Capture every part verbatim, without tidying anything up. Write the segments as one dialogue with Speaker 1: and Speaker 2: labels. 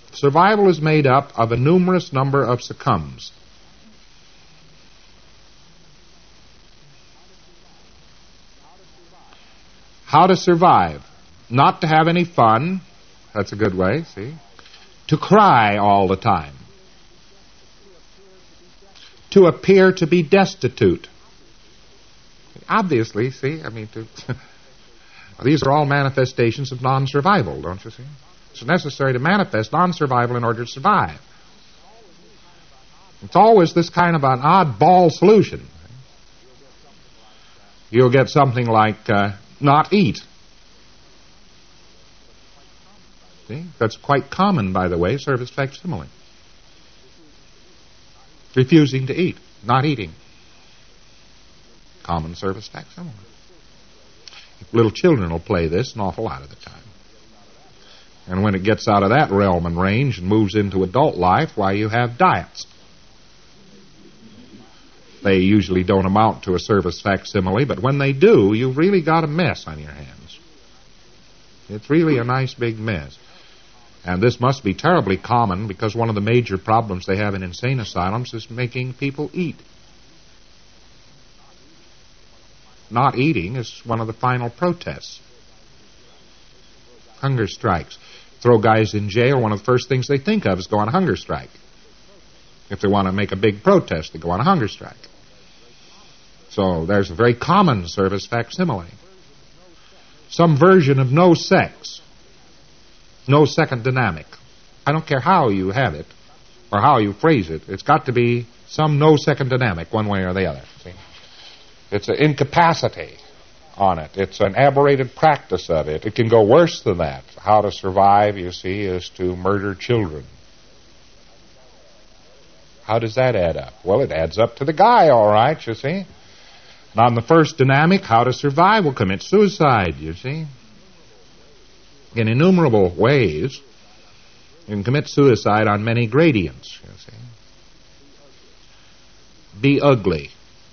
Speaker 1: Survival is made up of a numerous number of succumbs. How to survive. Not to have any fun. That's a good way, see? To cry all the time. To appear to be destitute. Obviously, see, I mean, to, these are all manifestations of non-survival, don't you see? It's necessary to manifest non-survival in order to survive. It's always this kind of an oddball solution. You'll get something like uh, not eat. See? That's quite common, by the way, service facsimile. Refusing to eat, not eating. Common service facsimile. Little children will play this an awful lot of the time. And when it gets out of that realm and range and moves into adult life, why, you have diets. They usually don't amount to a service facsimile, but when they do, you've really got a mess on your hands. It's really a nice big mess. And this must be terribly common because one of the major problems they have in insane asylums is making people eat. Not eating is one of the final protests. Hunger strikes. Throw guys in jail, one of the first things they think of is go on a hunger strike. If they want to make a big protest, they go on a hunger strike. So there's a very common service facsimile. Some version of no sex. No second dynamic. I don't care how you have it or how you phrase it. It's got to be some no second dynamic one way or the other. See? It's an incapacity on it. It's an aberrated practice of it. It can go worse than that. How to survive, you see, is to murder children. How does that add up? Well, it adds up to the guy, all right, you see. And on the first dynamic, how to survive, will commit suicide, you see. In innumerable ways, you can commit suicide on many gradients, you see. Be ugly.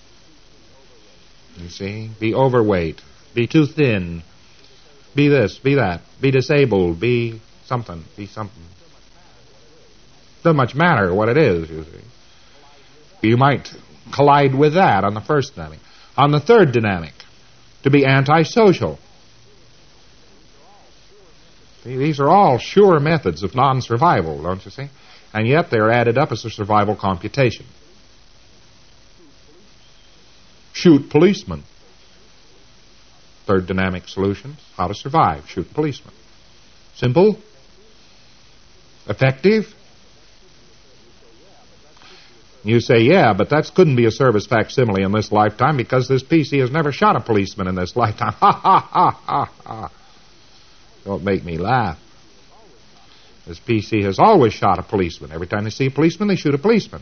Speaker 1: You see, be overweight, be too thin, be this, be that, be disabled, be something, be something. Doesn't much matter what it is, you see. You might collide with that on the first dynamic. On the third dynamic, to be antisocial. See, these are all sure methods of non-survival, don't you see? And yet they're added up as a survival computation. Shoot policemen. Third dynamic solutions, how to survive. Shoot policemen. Simple. Effective. You say, yeah, but that couldn't be a service facsimile in this lifetime because this P C has never shot a policeman in this lifetime. Ha, ha, ha, ha, ha. Don't make me laugh. This P C has always shot a policeman. Every time they see a policeman, they shoot a policeman.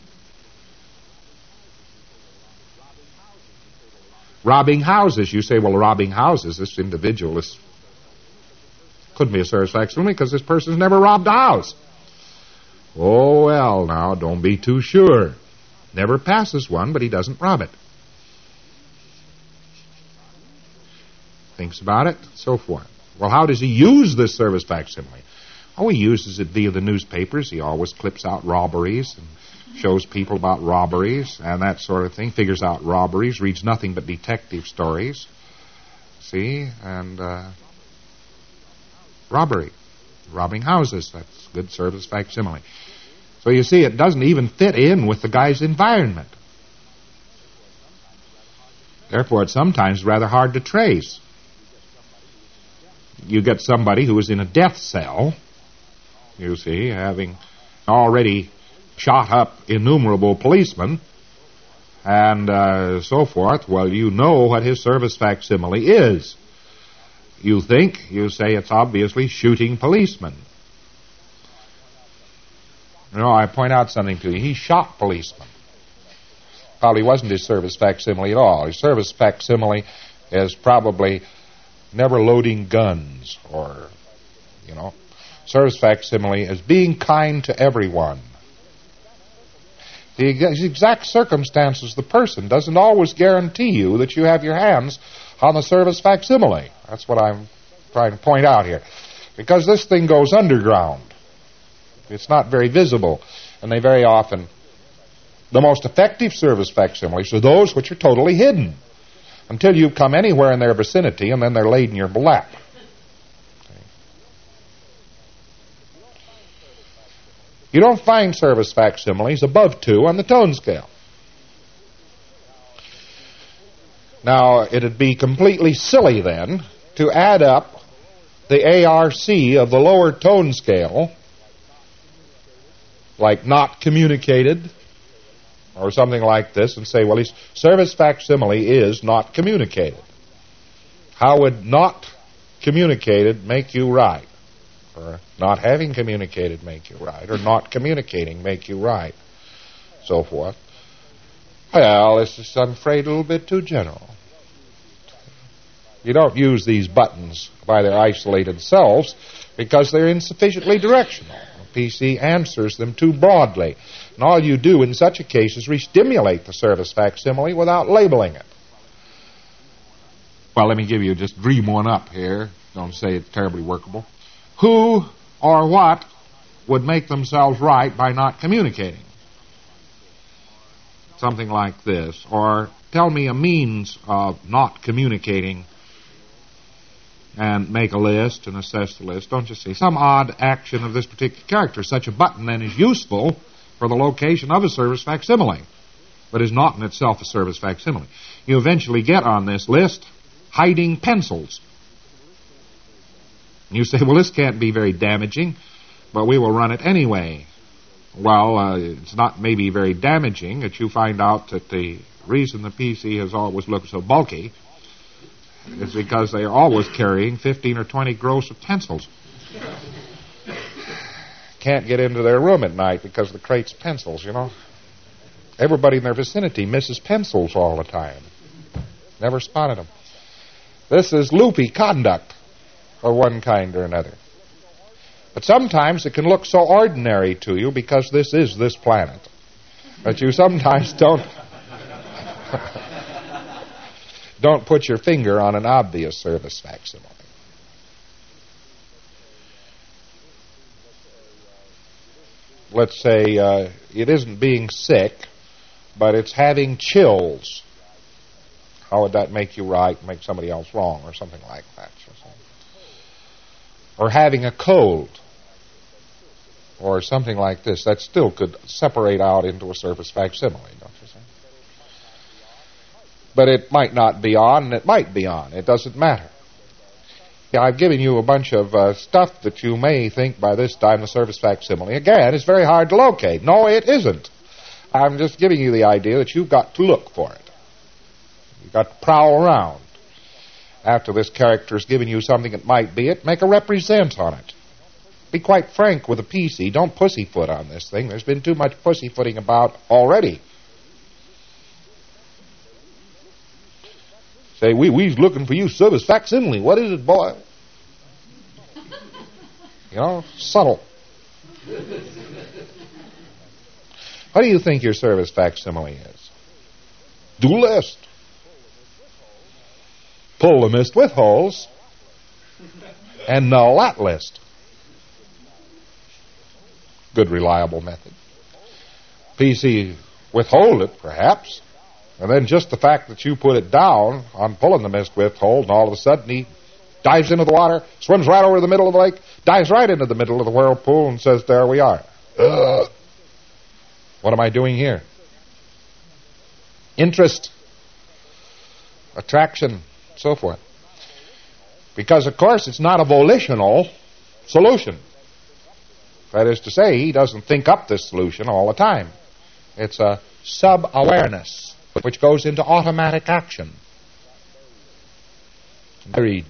Speaker 1: Robbing houses. You say, well, robbing houses, this individual is, couldn't be a service facsimile because this person's never robbed a house. Oh, well, now, don't be too sure. Never passes one, but he doesn't rob it. Thinks about it, so forth. Well, how does he use this service facsimile? Oh, he uses it via the newspapers. He always clips out robberies and shows people about robberies and that sort of thing. Figures out robberies, reads nothing but detective stories. See? And uh, robbery. Robbing houses. That's good service facsimile. So you see, it doesn't even fit in with the guy's environment. Therefore, it's sometimes rather hard to trace. You get somebody who is in a death cell, you see, having already shot up innumerable policemen and uh, so forth. Well, you know what his service facsimile is. You think, you say it's obviously shooting policemen. No, I point out something to you. He shot policemen. Probably wasn't his service facsimile at all. His service facsimile is probably never loading guns or, you know. Service facsimile is being kind to everyone. The exact circumstances of the person doesn't always guarantee you that you have your hands on the service facsimile. That's what I'm trying to point out here. Because this thing goes underground. It's not very visible, and they very often, the most effective service facsimiles are those which are totally hidden until you come anywhere in their vicinity, and then they're laid in your lap. You don't find service facsimiles above two on the tone scale. Now, it'd be completely silly then to add up the A R C of the lower tone scale, like not communicated, or something like this, and say, well, his service facsimile is not communicated. How would not communicated make you right? Or not having communicated make you right? Or not communicating make you right? So forth. Well, this is, I'm afraid, a little bit too general. You don't use these buttons by their isolated selves because they're insufficiently directional. The P C answers them too broadly. And all you do in such a case is re-stimulate the service facsimile without labeling it. Well, let me give you, just dream one up here. Don't say it's terribly workable. Who or what would make themselves right by not communicating? Something like this. Or tell me a means of not communicating and make a list and assess the list. Don't you see? Some odd action of this particular character. Such a button then is useful for the location of a service facsimile, but is not in itself a service facsimile. You eventually get on this list hiding pencils. And you say, well, this can't be very damaging, but we will run it anyway. Well, uh, it's not maybe very damaging that you find out that the reason the P C has always looked so bulky is because they are always carrying fifteen or twenty gross of pencils. Can't get into their room at night because of the crates of pencils, you know. Everybody in their vicinity misses pencils all the time. Never spotted them. This is loopy conduct of one kind or another. But sometimes it can look so ordinary to you because this is this planet that you sometimes don't don't put your finger on an obvious service facsimile. Let's say uh, it isn't being sick, but it's having chills. How would that make you right, make somebody else wrong, or something like that? Or having a cold, or something like this. That still could separate out into a service facsimile, don't you see? But it might not be on, and it might be on. It doesn't matter. Yeah, I've given you a bunch of uh, stuff that you may think by this time the service facsimile, again, is very hard to locate. No, it isn't. I'm just giving you the idea that you've got to look for it. You've got to prowl around. After this character has given you something that might be it, make a represent on it. Be quite frank with the P C. Don't pussyfoot on this thing. There's been too much pussyfooting about already. Say, we, we's looking for you, service facsimile. What is it, boy? You know, subtle. What do you think your service facsimile is? Do list. Pull the mist with holes and null that list. Good, reliable method. P C withhold it, perhaps. And then just the fact that you put it down on pulling the mist withhold, and all of a sudden he dives into the water, swims right over the middle of the lake, dives right into the middle of the whirlpool, and says, there we are. Ugh. What am I doing here? Interest, attraction, so forth. Because, of course, it's not a volitional solution. That is to say, he doesn't think up this solution all the time. It's a sub-awareness which goes into automatic action. Read.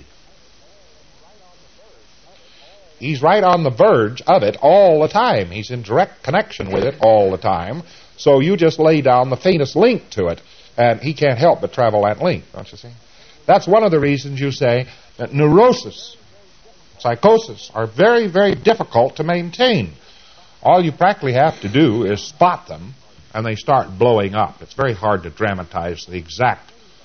Speaker 1: He's right on the verge of it all the time. He's in direct connection with it all the time. So you just lay down the faintest link to it, and he can't help but travel that link, don't you see? That's one of the reasons you say that neurosis, psychosis, are very, very difficult to maintain. All you practically have to do is spot them, and they start blowing up. It's very hard to dramatize the exact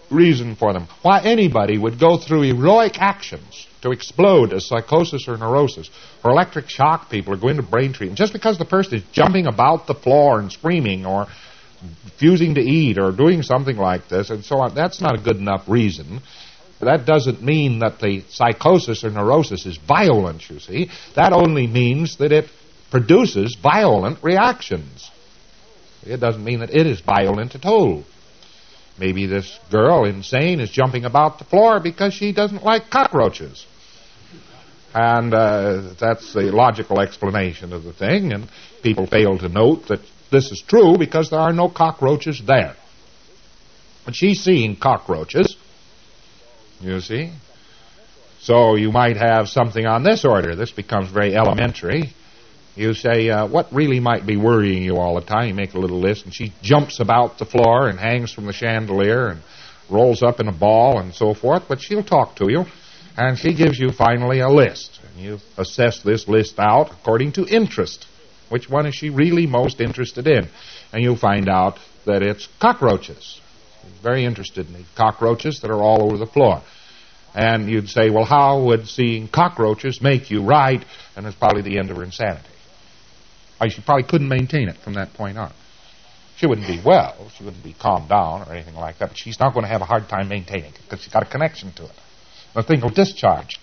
Speaker 1: reason for them. Why anybody would go through heroic actions to explode a psychosis or neurosis or electric shock people or go into brain treatment just because the person is jumping about the floor and screaming or refusing to eat or doing something like this and so on, that's not a good enough reason. That doesn't mean that the psychosis or neurosis is violent, you see. That only means that it produces violent reactions. It doesn't mean that it is violent at all. Maybe this girl, insane, is jumping about the floor because she doesn't like cockroaches. And uh, that's the logical explanation of the thing, and people fail to note that this is true because there are no cockroaches there. But she's seeing cockroaches, you see. So you might have something on this order. This becomes very elementary. You say, uh, what really might be worrying you all the time? You make a little list, and she jumps about the floor and hangs from the chandelier and rolls up in a ball and so forth, but she'll talk to you, and she gives you finally a list. And you assess this list out according to interest. Which one is she really most interested in? And you'll find out that it's cockroaches. She's very interested in the cockroaches that are all over the floor. And you'd say, well, how would seeing cockroaches make you right? And it's probably the end of her insanity. She probably couldn't maintain it from that point on. She wouldn't be well. She wouldn't be calmed down or anything like that. But she's not going to have a hard time maintaining it because she's got a connection to it. The thing will discharge.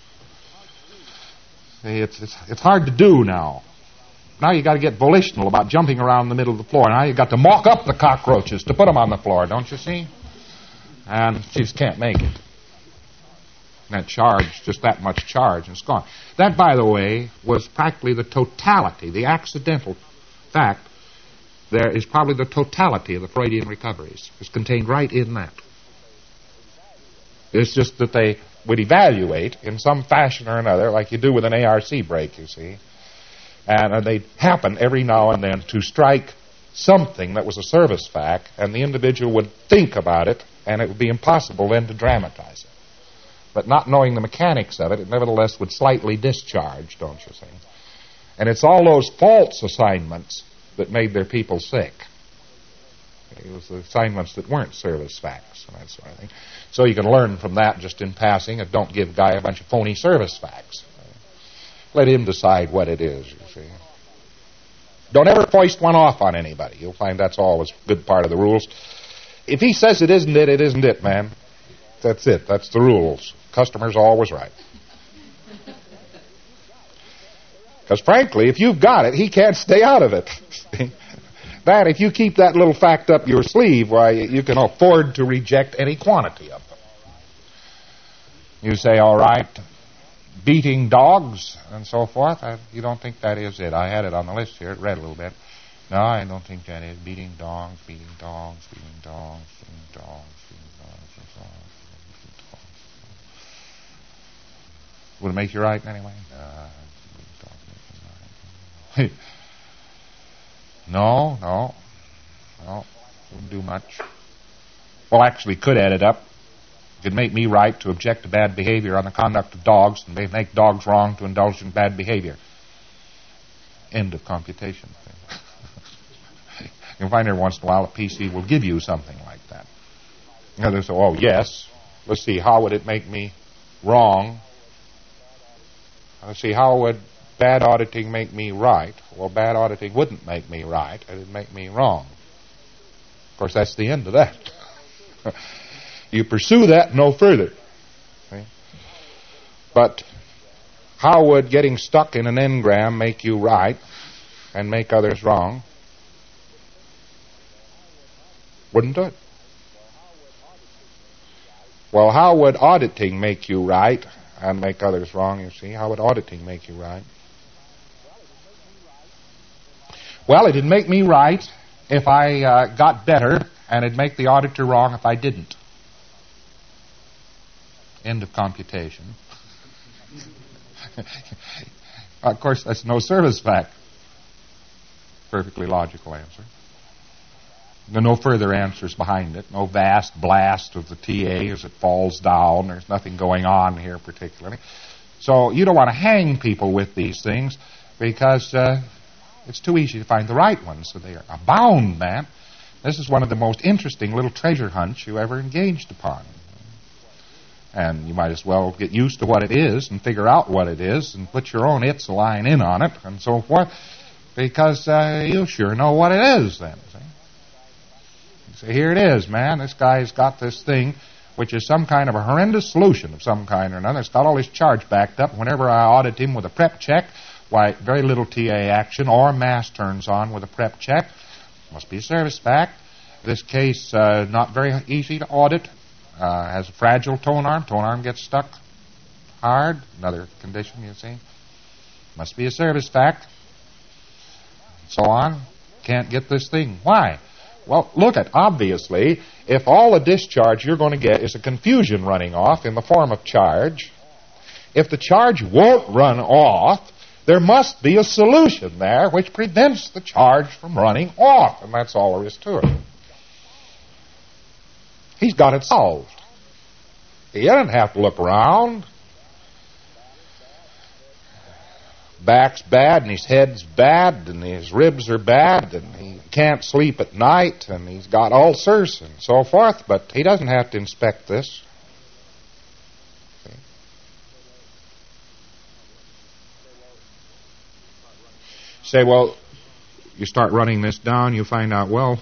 Speaker 1: See, it's, it's, it's hard to do now. Now you got to get volitional about jumping around the middle of the floor. Now you got to mock up the cockroaches to put them on the floor, don't you see? And she just can't make it. That charge, just that much charge, and it's gone. That, by the way, was practically the totality, the accidental fact. There is probably the totality of the Freudian recoveries. It's contained right in that. It's just that they would evaluate in some fashion or another, like you do with an A R C brake, you see. And uh, they happen every now and then to strike something that was a service fact, and the individual would think about it, and it would be impossible then to dramatize it. But not knowing the mechanics of it, it nevertheless would slightly discharge, don't you see? And it's all those false assignments that made their people sick. It was the assignments that weren't service facts and that sort of thing. So you can learn from that just in passing, and don't give a guy a bunch of phony service facts. Let him decide what it is, you see. Don't ever foist one off on anybody. You'll find that's always a good part of the rules. If he says it isn't it, it isn't it, man. That's it. That's the rules. Customer's always right. Because frankly, if you've got it, he can't stay out of it. That, if you keep that little fact up your sleeve, why, you can afford to reject any quantity of them. You say, all right, beating dogs and so forth. I, you don't think that is it. I had it on the list here. It read a little bit. No, I don't think that is. Beating dogs, beating dogs, beating dogs, beating dogs, beating dogs, beating dogs. Would it make you right anyway? Uh, no, no, no, wouldn't do much. Well, actually, could add it up. It could make me right to object to bad behavior on the conduct of dogs, and make dogs wrong to indulge in bad behavior. End of computation. You'll find every once in a while a P C will give you something like that. You know, they say, oh, yes, let's see, how would it make me wrong? Let's see, how would bad auditing make me right? Well, bad auditing wouldn't make me right. It would make me wrong. Of course, that's the end of that. You pursue that no further. See? But how would getting stuck in an engram make you right and make others wrong? Wouldn't do it. Well, how would auditing make you right and make others wrong, you see? How would auditing make you right? Well, it'd make me right if I uh, got better, and it'd make the auditor wrong if I didn't. End of computation. Of course, that's no service fact. Perfectly logical answer. There are no further answers behind it. No vast blast of the T A as it falls down. There's nothing going on here particularly. So you don't want to hang people with these things because uh, it's too easy to find the right ones. So they are abound, man. This is one of the most interesting little treasure hunts you ever engaged upon. And you might as well get used to what it is and figure out what it is and put your own it's line in on it and so forth, because uh, you sure know what it is then. See? You say, here it is, man. This guy's got this thing, which is some kind of a horrendous solution of some kind or another. It's got all his charge backed up. Whenever I audit him with a prep check, why, very little T A action or mass turns on with a prep check. Must be a service fact. This case, uh, not very easy to audit. Uh, has a fragile tone arm. Tone arm gets stuck hard. Another condition, you see. Must be a service fact. So on. Can't get this thing. Why? Well, look at, obviously, if all the discharge you're going to get is a confusion running off in the form of charge, if the charge won't run off, there must be a solution there which prevents the charge from running off. And that's all there is to it. He's got it solved. He doesn't have to look around. Back's bad, and his head's bad, and his ribs are bad, and he can't sleep at night, and he's got ulcers, and so forth, but he doesn't have to inspect this. See? Say, well, you start running this down, you find out, well,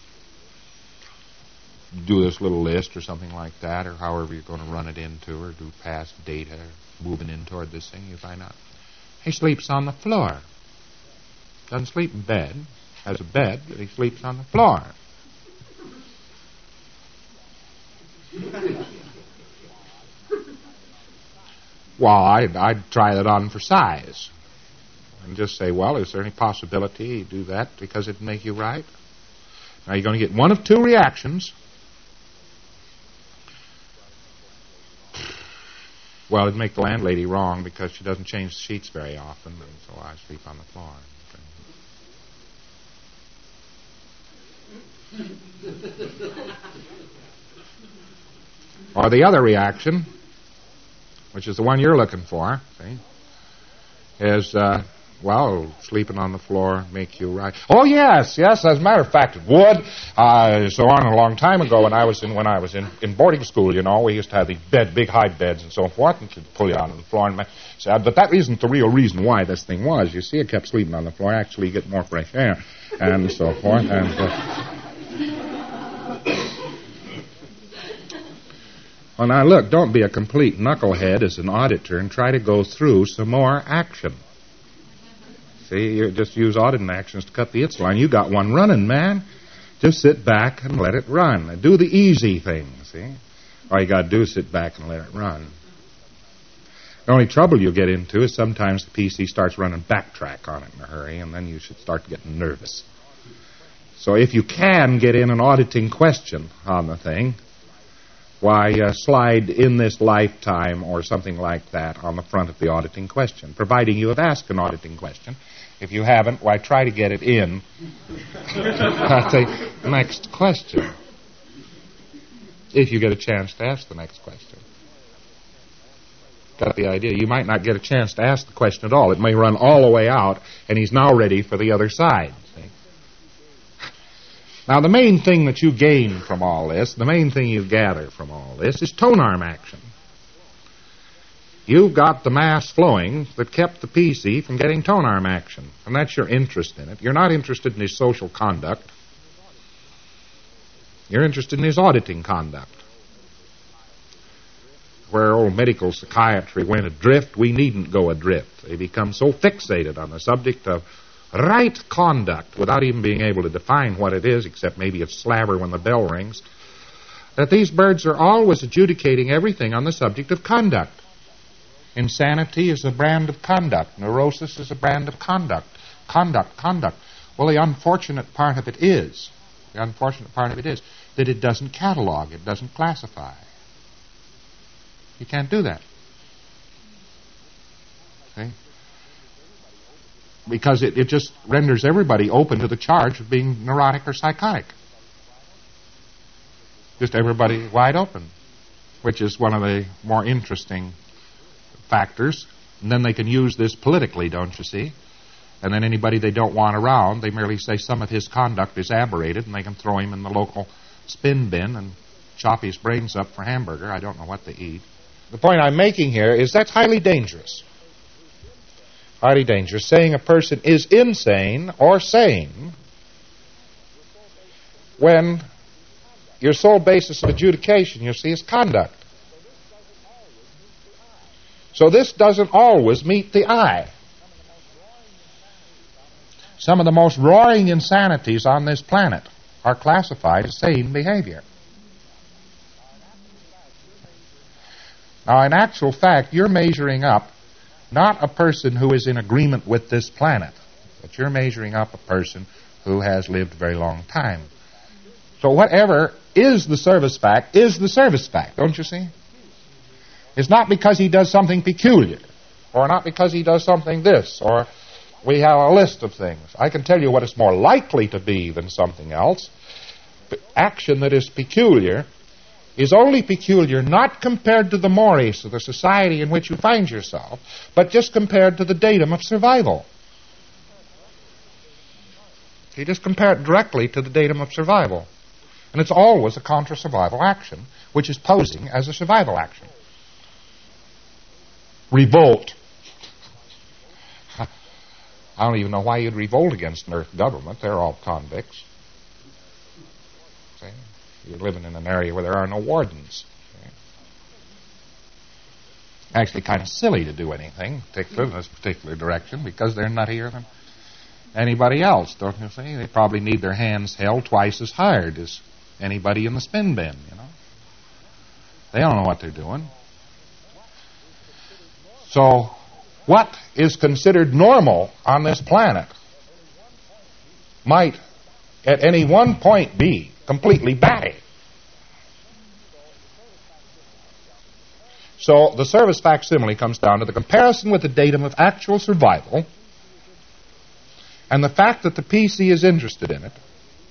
Speaker 1: do this little list or something like that, or however you're going to run it into, or do past data, moving in toward this thing, you find out he sleeps on the floor. Doesn't sleep in bed. Has a bed, but he sleeps on the floor. Well, I'd, I'd try that on for size. And just say, well, is there any possibility you do that because it'd make you right? Now, you're going to get one of two reactions. Well, it'd make the landlady wrong because she doesn't change the sheets very often, and so I sleep on the floor. Or the other reaction, which is the one you're looking for, see, is, uh, well, sleeping on the floor make you right. Oh, yes, yes, as a matter of fact, it would. Uh, so on a long time ago when I was in when I was in, in boarding school, you know, we used to have these bed, big high beds and so forth, and could pull you out on the floor. And my, so, but that isn't the real reason why this thing was. You see, I kept sleeping on the floor. Actually, you get more fresh air and so forth. And uh, well, now, look, don't be a complete knucklehead as an auditor and try to go through some more action. See, you just use auditing actions to cut the it's line. You got one running, man. Just sit back and let it run. Do the easy thing, see? All you got to do is sit back and let it run. The only trouble you'll get into is sometimes the P C starts running backtrack on it in a hurry, and then you should start getting nervous. So if you can get in an auditing question on the thing, why, uh, slide in this lifetime or something like that on the front of the auditing question, providing you have asked an auditing question. If you haven't, why, try to get it in at the next question, if you get a chance to ask the next question. Got the idea? You might not get a chance to ask the question at all. It may run all the way out, and he's now ready for the other side. See? Now, the main thing that you gain from all this, the main thing you gather from all this, is tone arm action. You've got the mass flowing that kept the P C from getting tone arm action, and that's your interest in it. You're not interested in his social conduct. You're interested in his auditing conduct. Where old medical psychiatry went adrift, we needn't go adrift. They become so fixated on the subject of right conduct, without even being able to define what it is, except maybe it's slaver when the bell rings, that these birds are always adjudicating everything on the subject of conduct. Insanity is a brand of conduct. Neurosis is a brand of conduct. Conduct, conduct. Well, the unfortunate part of it is, the unfortunate part of it is, that it doesn't catalog, it doesn't classify. You can't do that. See? Because it, it just renders everybody open to the charge of being neurotic or psychotic. Just everybody wide open, which is one of the more interesting factors. And then they can use this politically, don't you see? And then anybody they don't want around, they merely say some of his conduct is aberrated, and they can throw him in the local spin bin and chop his brains up for hamburger. I don't know what they eat. The point I'm making here is that's highly dangerous. Highly dangerous. Saying a person is insane or sane when your sole basis of adjudication, you see, is conduct. So this doesn't always meet the eye. Some of the most roaring insanities on this planet are classified as sane behavior. Now, in actual fact, you're measuring up not a person who is in agreement with this planet, but you're measuring up a person who has lived a very long time. So whatever is the service fact is the service fact, don't you see? It's not because he does something peculiar, or not because he does something this, or we have a list of things. I can tell you what it's more likely to be than something else. Action that is peculiar is only peculiar not compared to the mores of the society in which you find yourself, but just compared to the datum of survival. You just compare it directly to the datum of survival. And it's always a contra-survival action, which is posing as a survival action. Revolt. I don't even know why you'd revolt against an Earth government. They're all convicts. See? You're living in an area where there are no wardens. See? Actually kind of silly to do anything particular in this particular direction because they're nuttier than anybody else, don't you see? They probably need their hands held twice as hard as anybody in the spin bin, you know. They don't know what they're doing. So, what is considered normal on this planet might at any one point be completely batty. So the service facsimile comes down to the comparison with the datum of actual survival and the fact that the P C is interested in it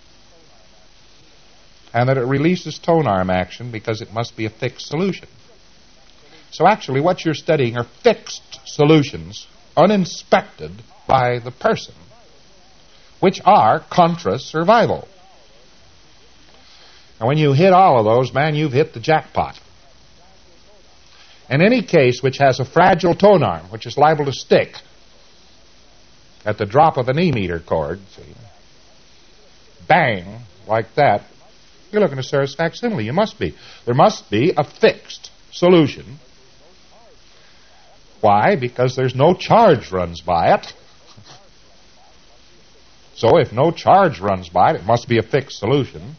Speaker 1: and that it releases tone arm action because it must be a fixed solution. So actually what you're studying are fixed solutions uninspected by the person, which are contra-survival. And when you hit all of those, man, you've hit the jackpot. In any case which has a fragile tone arm, which is liable to stick at the drop of an E-meter cord, see, bang, like that, you're looking at a service facsimile. You must be. There must be a fixed solution. Why? Because there's no charge runs by it. So if no charge runs by it, it must be a fixed solution.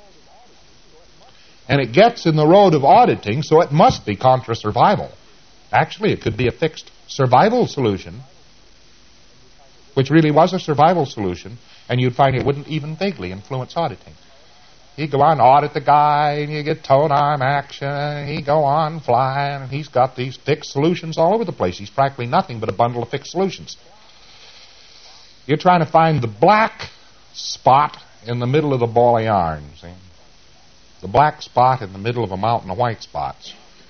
Speaker 1: And it gets in the road of auditing, so it must be contra-survival. Actually, it could be a fixed survival solution, which really was a survival solution, and you'd find it wouldn't even vaguely influence auditing. You go on, audit the guy, and you get tone arm action, and he go on flying, and he's got these fixed solutions all over the place. He's practically nothing but a bundle of fixed solutions. You're trying to find the black spot in the middle of the ball of yarn, see? The black spot in the middle of a mountain of white spots.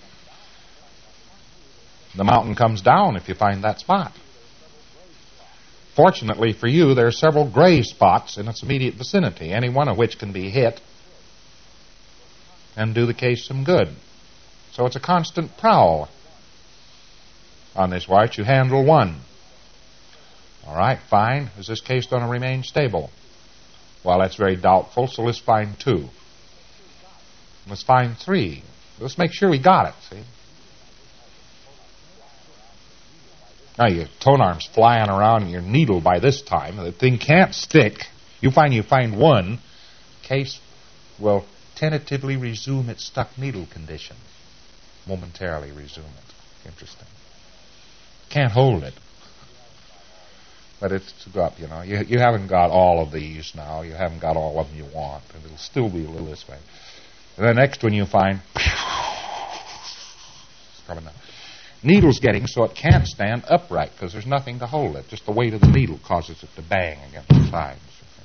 Speaker 1: The mountain comes down if you find that spot. Fortunately for you, there are several gray spots in its immediate vicinity, any one of which can be hit and do the case some good. So it's a constant prowl on this watch. You handle one. All right, fine. Is this case going to remain stable? Well, that's very doubtful, so let's find two. Let's find three. Let's make sure we got it, see? Now your tone arm's flying around in your needle by this time. The thing can't stick. You find you find one, case will tentatively resume its stuck needle condition. Momentarily resume it. Interesting. Can't hold it. But it's got, you know, you, you haven't got all of these now. You haven't got all of them you want. And it'll still be a little this way. And the next one you find, it's coming down. Needle's getting so it can't stand upright because there's nothing to hold it. Just the weight of the needle causes it to bang against the sides.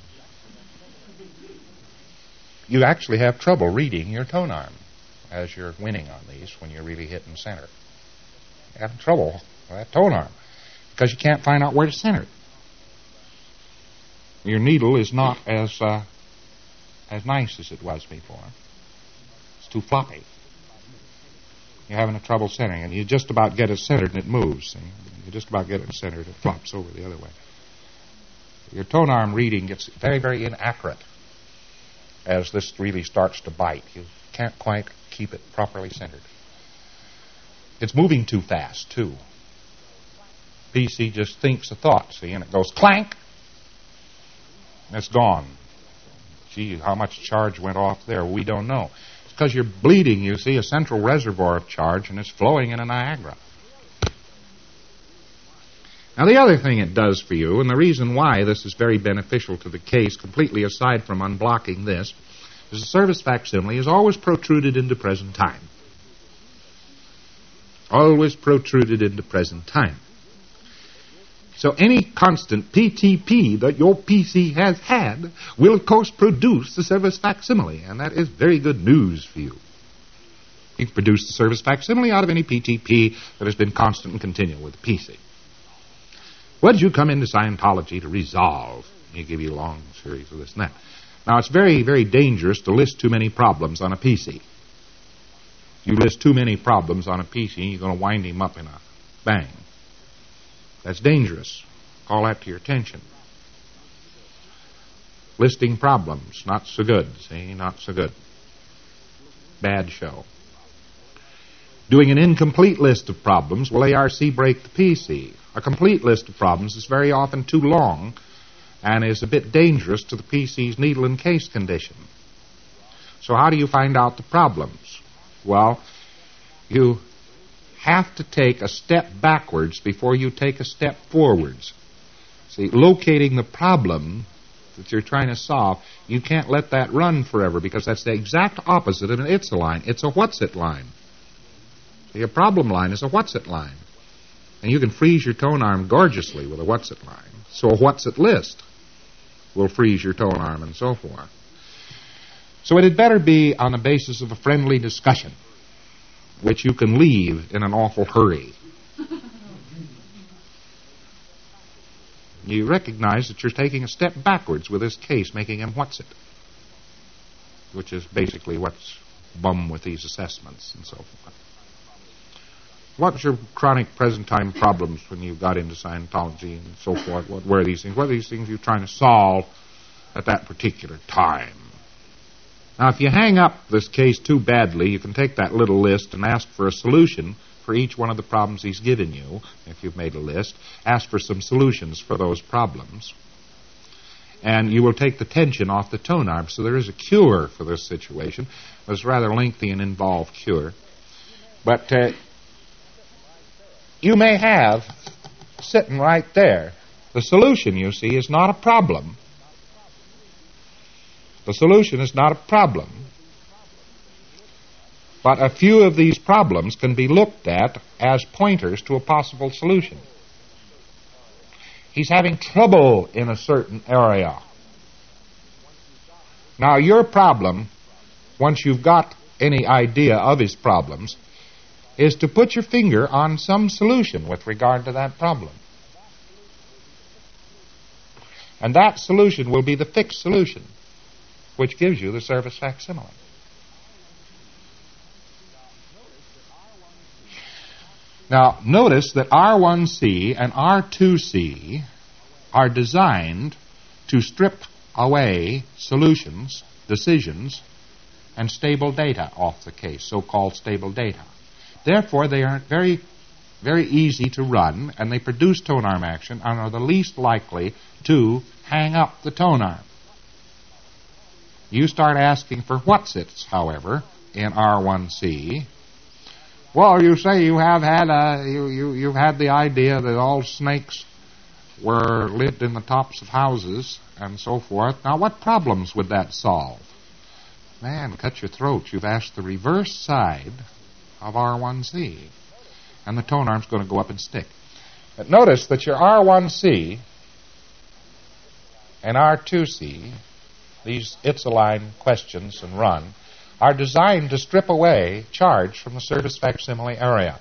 Speaker 1: You actually have trouble reading your tone arm as you're winning on these when you're really hitting center. You're having trouble with that tone arm because you can't find out where to center it. Your needle is not as uh, as nice as it was before. It's too floppy. You're having a trouble centering, and you just about get it centered and it moves. See? You just about get it centered, it flops over the other way. Your tone arm reading gets very, very inaccurate as this really starts to bite. You can't quite keep it properly centered. It's moving too fast, too. P C just thinks a thought, see, and it goes clank, and it's gone. Gee, how much charge went off there? We don't know. It's because you're bleeding, you see, a central reservoir of charge, and it's flowing in a Niagara. Now, the other thing it does for you, and the reason why this is very beneficial to the case, completely aside from unblocking this, is the service facsimile is always protruded into present time. Always protruded into present time. So any constant P T P that your P C has had will, of course, produce the service facsimile, and that is very good news for you. You can produce the service facsimile out of any P T P that has been constant and continual with the P C. What did you come into Scientology to resolve? They give you a long series of this and that. Now, it's very, very dangerous to list too many problems on a P C. If you list too many problems on a P C, you're going to wind him up in a bang. That's dangerous. Call that to your attention. Listing problems, not so good. See, not so good. Bad show. Doing an incomplete list of problems will A R C break the P C. A complete list of problems is very often too long and is a bit dangerous to the P C's needle and case condition. So how do you find out the problems? Well, you have to take a step backwards before you take a step forwards. See, locating the problem that you're trying to solve, you can't let that run forever because that's the exact opposite of an it's a line. It's a what's it line. See, a problem line is a what's it line. And you can freeze your tone arm gorgeously with a what's it line. So a what's it list will freeze your tone arm and so forth. So it had better be on the basis of a friendly discussion, which you can leave in an awful hurry. You recognize that you're taking a step backwards with this case, making him what's it, which is basically what's bum with these assessments and so forth. What was your chronic present time problems when you got into Scientology and so forth? What were these things? What are these things you're trying to solve at that particular time? Now, if you hang up this case too badly, you can take that little list and ask for a solution for each one of the problems he's given you. If you've made a list, ask for some solutions for those problems. And you will take the tension off the tone arm. So there is a cure for this situation. It's a rather lengthy and involved cure. But uh, you may have, sitting right there, the solution, you see, is not a problem. The solution is not a problem. But a few of these problems can be looked at as pointers to a possible solution. He's having trouble in a certain area. Now, your problem, once you've got any idea of his problems, is to put your finger on some solution with regard to that problem. And that solution will be the fixed solution, which gives you the service facsimile. Now, notice that R one C and R two C are designed to strip away solutions, decisions, and stable data off the case, so-called stable data. Therefore, they are very, very easy to run, and they produce tone arm action and are the least likely to hang up the tone arm. You start asking for what's-its, however, in R one C. Well, you say you have had a, you, you, you've had the idea that all snakes were lived in the tops of houses and so forth. Now, what problems would that solve? Man, cut your throat. You've asked the reverse side of R one C. And the tone arm's going to go up and stick. But notice that your R one C and R two C, these it's-a-line questions and run, are designed to strip away charge from the service facsimile area.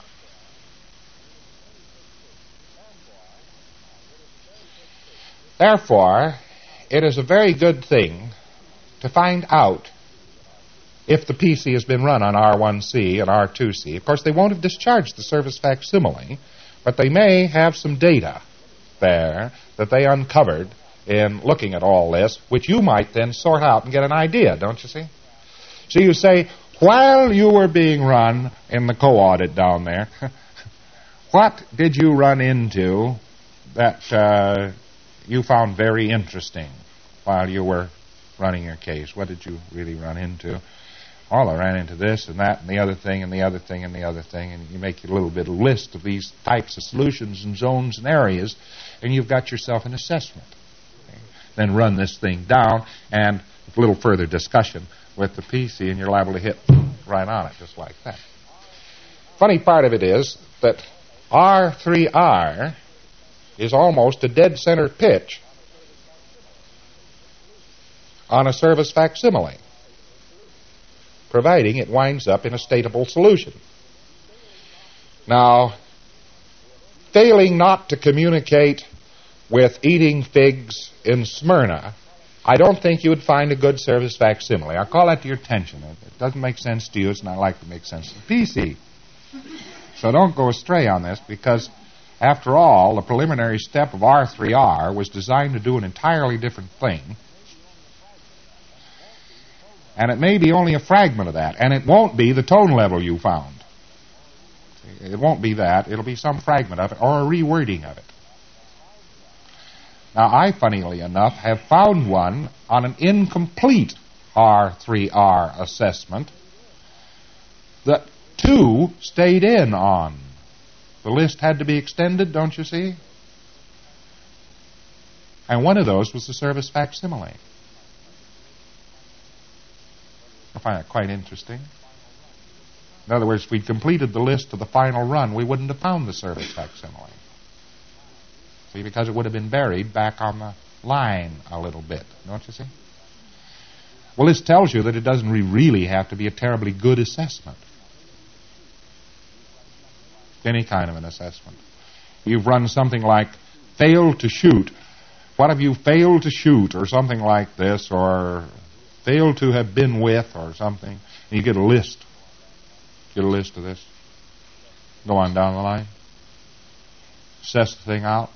Speaker 1: Therefore, it is a very good thing to find out if the P C has been run on R one C and R two C. Of course, they won't have discharged the service facsimile, but they may have some data there that they uncovered in looking at all this, which you might then sort out and get an idea, don't you see? So you say, while you were being run in the co-audit down there, what did you run into that uh, you found very interesting while you were running your case? What did you really run into? Well, I ran into this and that and the other thing and the other thing and the other thing, and you make a little bit of list of these types of solutions and zones and areas, and you've got yourself an assessment. Okay? Then run this thing down, and a little further discussion with the P C, and you're liable to hit right on it, just like that. Funny part of it is that R three R is almost a dead center pitch on a service facsimile, providing it winds up in a statable solution. Now, failing not to communicate with eating figs in Smyrna, I don't think you would find a good service facsimile. I'll call that to your attention. It doesn't make sense to you. It's not likely to make sense to the P C. So don't go astray on this, because, after all, the preliminary step of R three R was designed to do an entirely different thing. And it may be only a fragment of that. And it won't be the tone level you found. It won't be that. It'll be some fragment of it or a rewording of it. Now, I, funnily enough, have found one on an incomplete R three R assessment that two stayed in on. The list had to be extended, don't you see? And one of those was the service facsimile. I find that quite interesting. In other words, if we'd completed the list to the final run, we wouldn't have found the service facsimile. See, because it would have been buried back on the line a little bit, don't you see? Well, this tells you that it doesn't really have to be a terribly good assessment. Any kind of an assessment. You've run something like failed to shoot. What have you failed to shoot, or something like this, or failed to have been with, or something. And you get a list. Get a list of this. Go on down the line. Assess the thing out.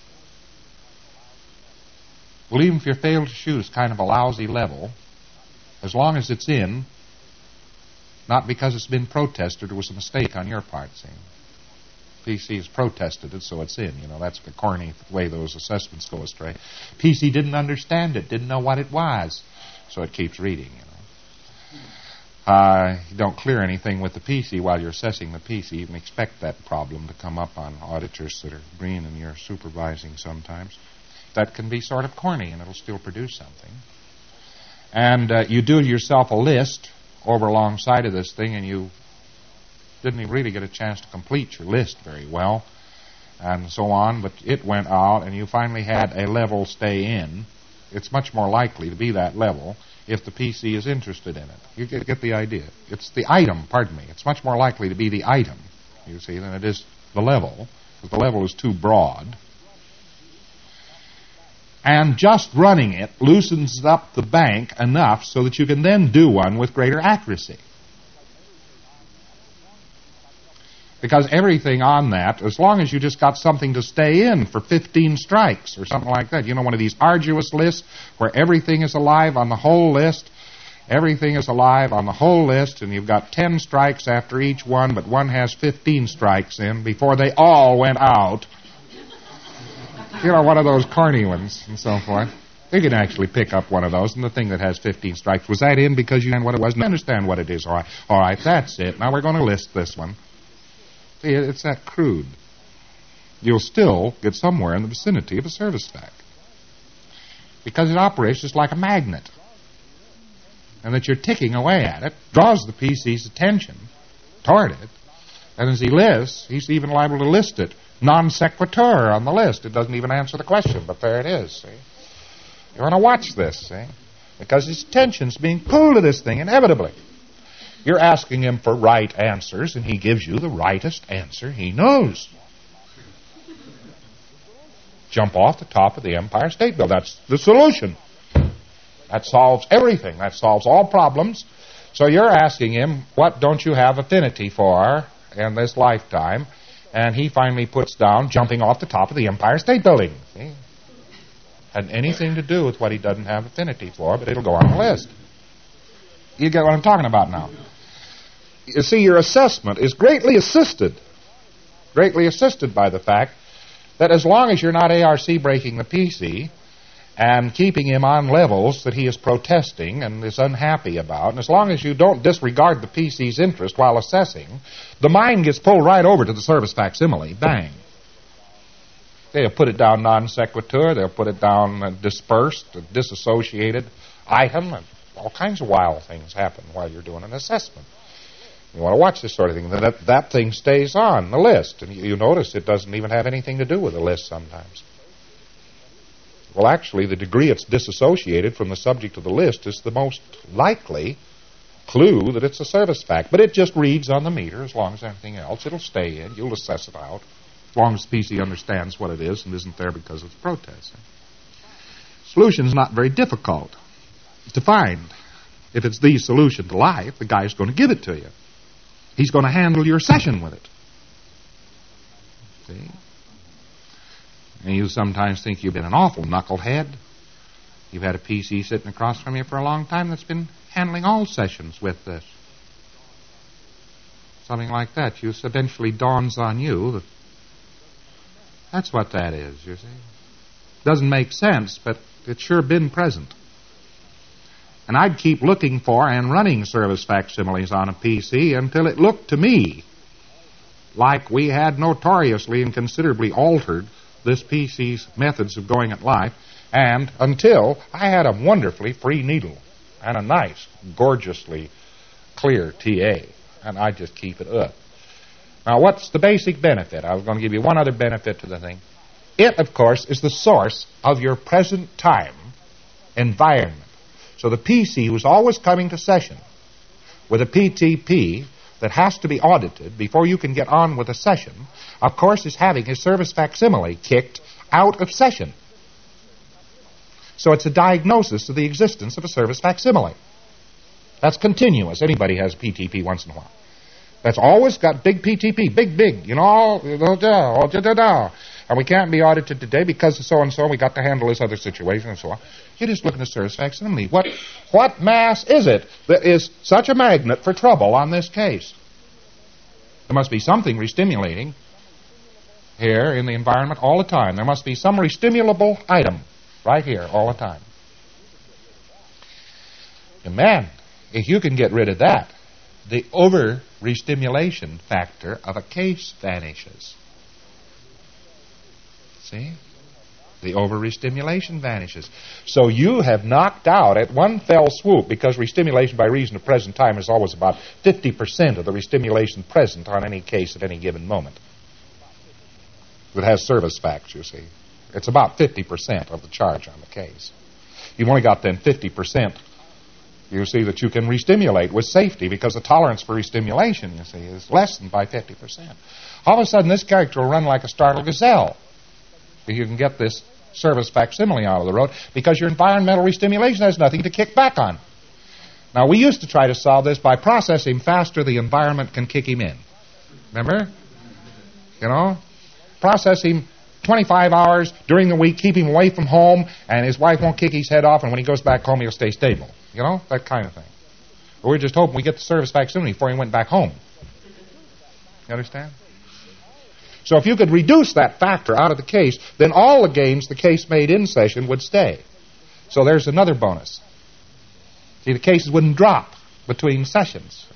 Speaker 1: Well, even if you failed to shoot, it's kind of a lousy level. As long as it's in, not because it's been protested or was a mistake on your part, see. P C has protested it, so it's in. You know, that's the corny way those assessments go astray. P C didn't understand it, didn't know what it was, so it keeps reading, you know. Uh, you don't clear anything with the P C while you're assessing the P C. You can expect that problem to come up on auditors that are green and you're supervising sometimes. That can be sort of corny, and it'll still produce something. And uh, you do yourself a list over alongside of this thing, and you didn't really get a chance to complete your list very well, and so on, but it went out, and you finally had a level stay in. It's much more likely to be that level if the P C is interested in it. You get, get the idea. It's the item, pardon me. It's much more likely to be the item, you see, than it is the level, because the level is too broad. And just running it loosens up the bank enough so that you can then do one with greater accuracy. Because everything on that, as long as you just got something to stay in for fifteen strikes or something like that, you know, one of these arduous lists where everything is alive on the whole list, everything is alive on the whole list, and you've got ten strikes after each one, but one has fifteen strikes in before they all went out. You know, one of those corny ones and so forth. You can actually pick up one of those, and the thing that has fifteen strikes, was that in because you understand what it was? And understand what it is. All right, all right, that's it. Now we're going to list this one. See, it's that crude. You'll still get somewhere in the vicinity of a service fact. Because it operates just like a magnet. And that you're ticking away at it draws the P C's attention toward it. And as he lists, he's even liable to list it non sequitur on the list. It doesn't even answer the question, but there it is, see? You want to watch this, see? Because his attention's being pulled to this thing inevitably. You're asking him for right answers, and he gives you the rightest answer he knows. Jump off the top of the Empire State Building. That's the solution. That solves everything. That solves all problems. So you're asking him, what don't you have affinity for in this lifetime? And he finally puts down jumping off the top of the Empire State Building. See? Had anything to do with what he doesn't have affinity for, but it'll go on the list. You get what I'm talking about now. You see, your assessment is greatly assisted, greatly assisted by the fact that as long as you're not A R C breaking the P C and keeping him on levels that he is protesting and is unhappy about, and as long as you don't disregard the P C's interest while assessing, the mind gets pulled right over to the service facsimile. Bang. They'll put it down non sequitur, they'll put it down uh, dispersed, uh, disassociated item, and all kinds of wild things happen while you're doing an assessment. You want to watch this sort of thing. That, that thing stays on the list, and you, you notice it doesn't even have anything to do with the list sometimes. Well, actually, the degree it's disassociated from the subject of the list is the most likely clue that it's a service fact. But it just reads on the meter as long as anything else. It'll stay in. You'll assess it out as long as the P C understands what it is and isn't there because it's protesting. Solution's not very difficult to find. If it's the solution to life, the guy's going to give it to you. He's going to handle your session with it. See? And you sometimes think you've been an awful knucklehead. You've had a P C sitting across from you for a long time that's been handling all sessions with this. Something like that. You eventually dawns on you that that's what that is, you see. Doesn't make sense, but it's sure been present. And I'd keep looking for and running service facsimiles on a P C until it looked to me like we had notoriously and considerably altered this P C's methods of going at life, and until I had a wonderfully free needle and a nice, gorgeously clear T A, and I just keep it up. Now, what's the basic benefit? I was going to give you one other benefit to the thing. It, of course, is the source of your present time environment. So the P C who's always coming to session with a P T P that has to be audited before you can get on with a session, of course, is having his service facsimile kicked out of session. So it's a diagnosis of the existence of a service facsimile. That's continuous. Anybody has P T P once in a while. That's always got big P T P, big, big, you know, and we can't be audited today because of so-and-so, we got to handle this other situation and so on. You're just looking at service facsimile. What, what mass is it that is such a magnet for trouble on this case? There must be something restimulating here in the environment all the time. There must be some restimulable item right here all the time. And man, if you can get rid of that, the over-restimulation factor of a case vanishes. See? The over-restimulation vanishes. So you have knocked out at one fell swoop, because restimulation by reason of present time is always about fifty percent of the restimulation present on any case at any given moment. It has service facts, you see. It's about fifty percent of the charge on the case. You've only got then fifty percent, you see, that you can restimulate with safety, because the tolerance for restimulation, you see, is lessened by fifty percent. All of a sudden, this character will run like a startled gazelle. You can get this service facsimile out of the road because your environmental restimulation has nothing to kick back on. Now, we used to try to solve this by process him faster the environment can kick him in. Remember? You know? Process him twenty-five hours during the week, keep him away from home, and his wife won't kick his head off, and when he goes back home, he'll stay stable. You know? That kind of thing. But we're just hoping we get the service facsimile before he went back home. You understand? So if you could reduce that factor out of the case, then all the gains the case made in session would stay. So there's another bonus. See, the cases wouldn't drop between sessions.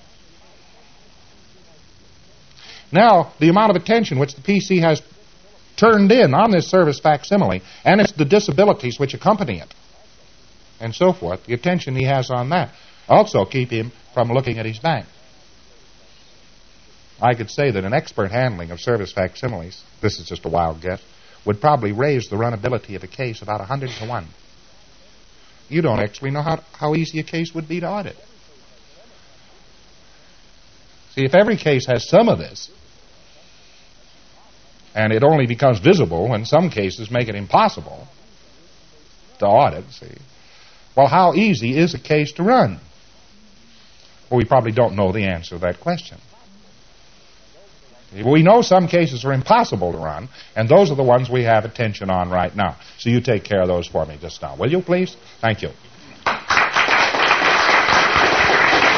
Speaker 1: Now, the amount of attention which the P C has turned in on this service facsimile, and it's the disabilities which accompany it, and so forth, the attention he has on that, also keep him from looking at his bank. I could say that an expert handling of service facsimiles, this is just a wild guess, would probably raise the runnability of a case about one hundred to one. You don't actually know how, how easy a case would be to audit. See, if every case has some of this, and it only becomes visible when some cases make it impossible to audit, see, Well, how easy is a case to run? Well, we probably don't know the answer to that question. We know some cases are impossible to run, and those are the ones we have attention on right now. So you take care of those for me just now, will you, please? Thank you.